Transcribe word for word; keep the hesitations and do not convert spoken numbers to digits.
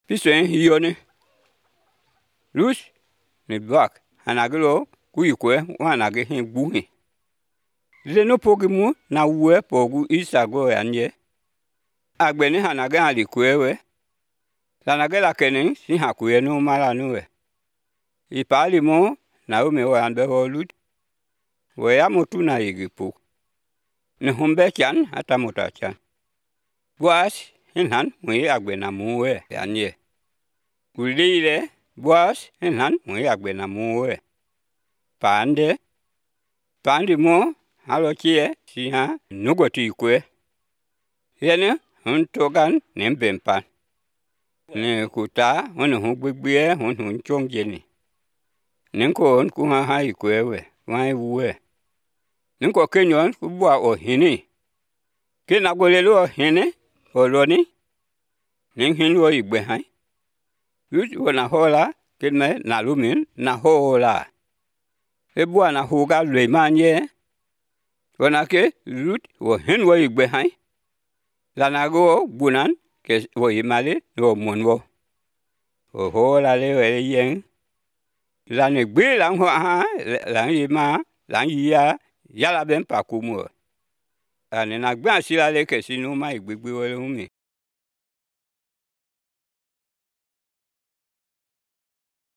Piswen hiyo Rus ni bak anagelo kuikwe wanage hin buhi. Leno pogi mu na uwe pogu isago yanye. Agbeni hanage halikwewe. Lanage la kene si hakuye no mala nuwe. Ipali mo na ume wa anbe holud. We ya motu na igipu. Ni humbe chan hata mota chan. Buas hinhan mwi agbena muwe yanye. Kulile buas hinhan mwi agbena muwe. Pande. Pande mo halo chie si ha nugoti ikwe. Yene huntogan nembempan. Ni kuta hunu hugbigbiye hunu hunchongjeni. Ninko hunku ha ha ikwewe. Wai uwe. Ninko kenyon kubwa o hini. Kina golelo o hini. Oloni. Ning hinu o igbe hai. Yut wana hola. Kime na lumin na hola. Ebwa na huga lwemanye. Wana ke yut o hinu o igbe hai. Lanago bunan. Ke o imali no munwo. O hola lewe yen. Lani gbi lang ho ha. Lang ima. Lang iya. Yala ben pa kumo. Ani na gba sila le ke sinu ma igbigbi wele umi.